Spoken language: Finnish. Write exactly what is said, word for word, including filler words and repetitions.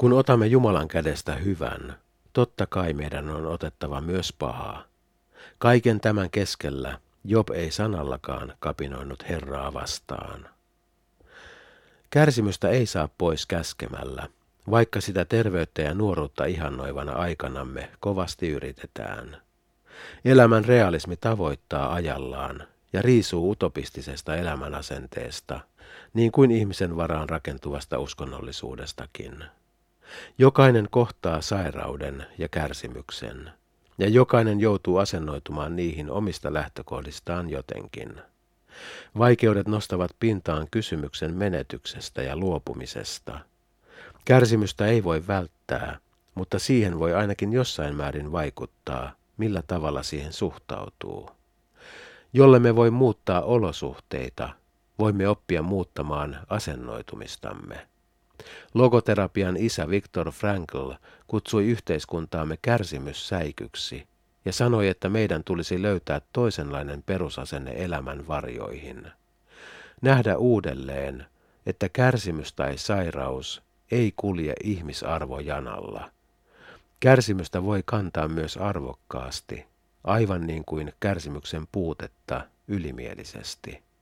Kun otamme Jumalan kädestä hyvän, totta kai meidän on otettava myös pahaa. Kaiken tämän keskellä Job ei sanallakaan kapinoinut Herraa vastaan. Kärsimystä ei saa pois käskemällä, vaikka sitä terveyttä ja nuoruutta ihannoivana aikanamme kovasti yritetään. Elämän realismi tavoittaa ajallaan ja riisuu utopistisesta elämänasenteesta, niin kuin ihmisen varaan rakentuvasta uskonnollisuudestakin. Jokainen kohtaa sairauden ja kärsimyksen, ja jokainen joutuu asennoitumaan niihin omista lähtökohdistaan jotenkin. Vaikeudet nostavat pintaan kysymyksen menetyksestä ja luopumisesta. Kärsimystä ei voi välttää, mutta siihen voi ainakin jossain määrin vaikuttaa, millä tavalla siihen suhtautuu. Jolle me voi muuttaa olosuhteita, voimme oppia muuttamaan asennoitumistamme. Logoterapian isä Viktor Frankl kutsui yhteiskuntaamme kärsimyssäikyksi ja sanoi, että meidän tulisi löytää toisenlainen perusasenne elämän varjoihin. Nähdä uudelleen, että kärsimys tai sairaus ei kulje ihmisarvojanalla. Kärsimystä voi kantaa myös arvokkaasti, aivan niin kuin kärsimyksen puutetta ylimielisesti.